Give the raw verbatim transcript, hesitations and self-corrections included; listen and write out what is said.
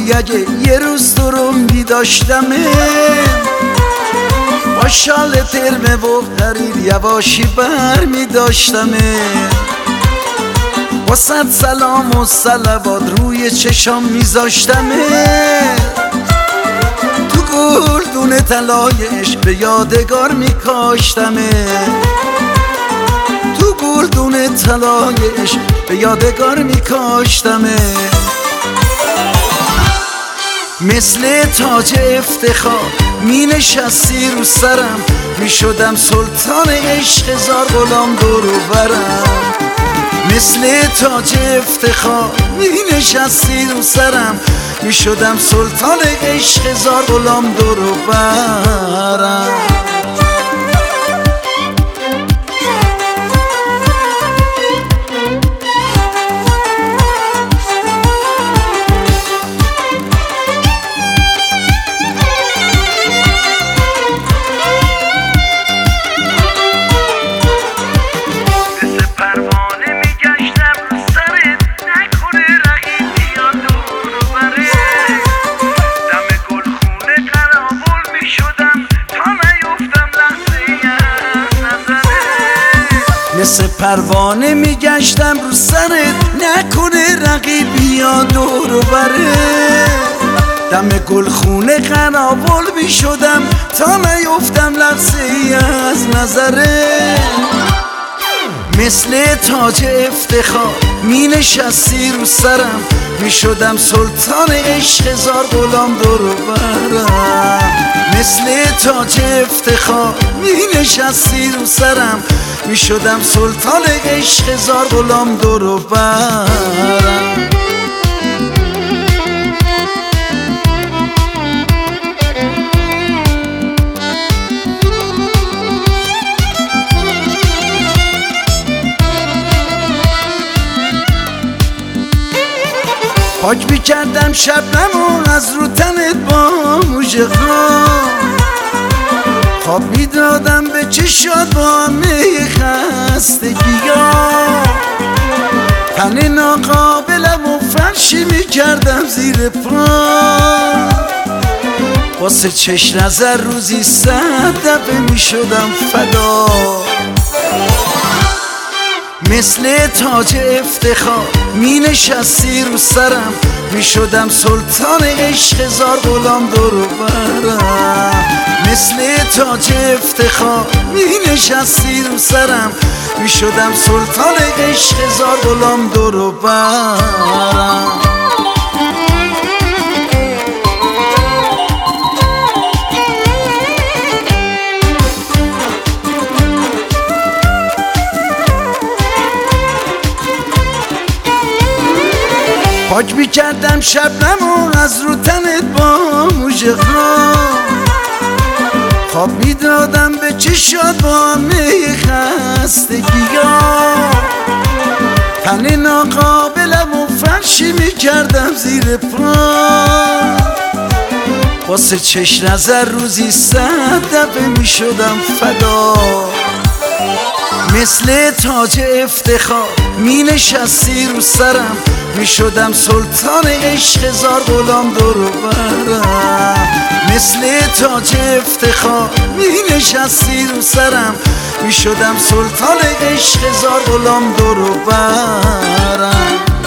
میکنی اگه یه روز تو رو میداشتمه، با شال ترمه و قریر یواشی بر میداشتمه، با صد سلام و صلوات روی چشام میذاشتمه، تو گلدون طلایش به یادگار میکاشتمه، تو گلدون طلایش به یادگار میکاشتمه. مثل تاج افتخار می نشستی رو سرم، می شدم سلطان عشق هزار غلام دور و برم. مثل تاج افتخار می نشستی رو سرم، می شدم سلطان عشق هزار غلام دور و برم. مثل پروانه میگشتم رو سرت، نکنه رقیبی یا دور و بره، دم گلخونه قنابل میشدم تا نیفتم لحظه ای از نظره. مثل تاج افتخار می نشستی رو سرم، می شدم سلطان عشق هزار غلام دور و برم. مثل تاج افتخار می نشستی رو سرم، می شدم سلطان عشق هزار غلام دور و برم. پاک میکردم شبنمو از رو تنت با موژه خان، خواب میدادم به چشات با همه خستگی‌ها، تن ناقابلم و فرشی میکردم زیر پا، واسه چش نظر روزی صد دفعه میشدم فدا. مثل تاج افتخار می نشستی رو سرم، می شدم سلطان عشق هزار غلام دور و برم. مثل تاج افتخار می نشستی رو سرم، می شدم سلطان عشق هزار غلام دور و برم. پاک میکردم شبنمو از رو تنت با موژه خان، خواب میدادم به چشات با همه خستگی‌ها، تن ناقابلم و فرشی میکردم زیر پا، واسه چش نظر روزی صد دفعه میشدم فدا. مثل تاج افتخار می نشستی رو سرم، می شدم سلطان عشق هزار غلام دور و برم. مثل تاج افتخار می نشستی رو سرم، می شدم سلطان عشق هزار غلام دور و برم.